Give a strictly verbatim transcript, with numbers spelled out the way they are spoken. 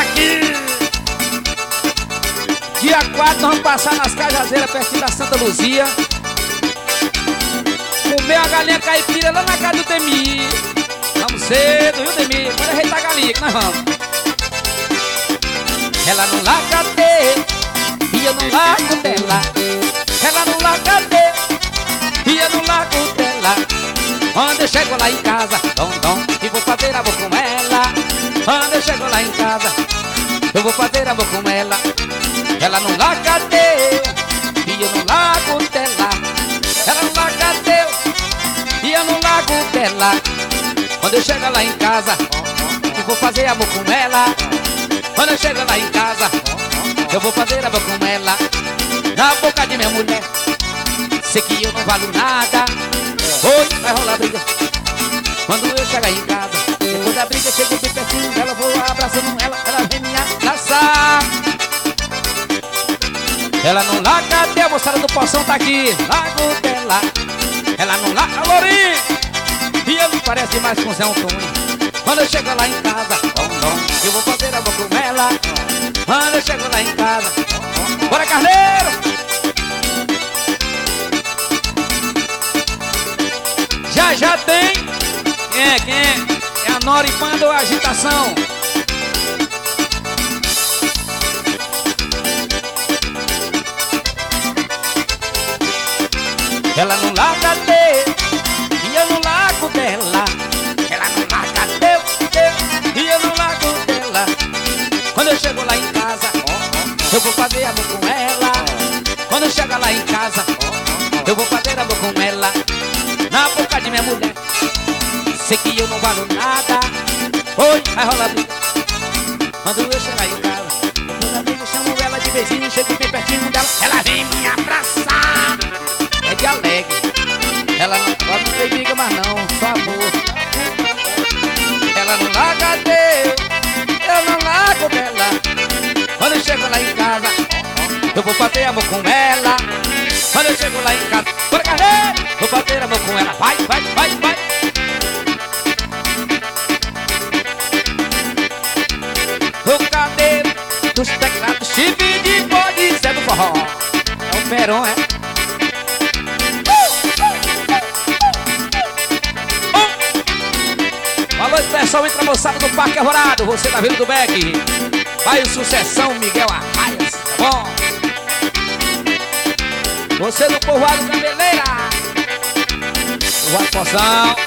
aqui. Dia quatro nós vamos passar nas Cajazeiras, pertinho da Santa Luzia. Comer a galinha caipira lá na casa do Demi. Vamos cedo, viu, Demi? Pode ajeitar a galinha que nós vamos. Ela não larga de, e eu não largo dela. Ela não larga de, e eu não largo dela. Quando eu chego lá em casa, dom, dom, e vou fazer amor com ela. Quando eu chego lá em casa, eu vou fazer amor com ela. Ela não larga de, e eu não largo dela. Ela não larga de, e eu não largo dela. Quando eu chego lá em casa, eu vou fazer amor com ela. Quando eu chego lá em casa, eu vou fazer amor com ela. Na boca de minha mulher, sei que eu não valo nada. Hoje vai rolar briga. Quando eu chegar em casa, depois da briga, chego bem pertinho dela, vou abraçando ela, ela vem me abraçar. Ela não larga de, a moçada do Poção tá aqui. Largo dela. Ela não larga, Lourinho. E eu não parece mais com o Zé Antônio. Quando eu chego lá em casa, dom, dom, eu vou fazer amor com ela. Quando eu chego lá em casa, bora, Carneiro! Já já tem. Quem é, quem é? É a Nora e Panda ou a Agitação? Ela não larga de, e eu não largo dela. Ela não larga de, de, e eu não largo dela. Quando eu chego lá em casa, eu vou fazer amor com ela. Quando eu chego lá em casa, eu vou fazer amor com ela. Na boca de minha mulher, sei que eu não valo nada. Oi, vai rolar briga. Quando eu chegar em casa, depois da briga, eu chamo ela de beijinho, chego bem pertinho dela, ela vem me abraçar. É de alegre. Ela não, agora não tem briga mais não, só amor. Ela não larga de, eu não largo dela. Quando eu chego lá em casa, eu vou fazer amor com ela. Quando eu chego lá em casa, bora, Carneiro! Vou fazer amor com ela, vai, vai, vai, vai. O cadeiro dos teclados, chifre de bode, Zé do forró. É o Peron, é? Alô, pessoal, entra moçada do Parque Alvorado. Você tá vindo do Beck. Vai o Sucessão, Miguel Arraias, tá bom? Você do Povoado Cabeleira, o Poção.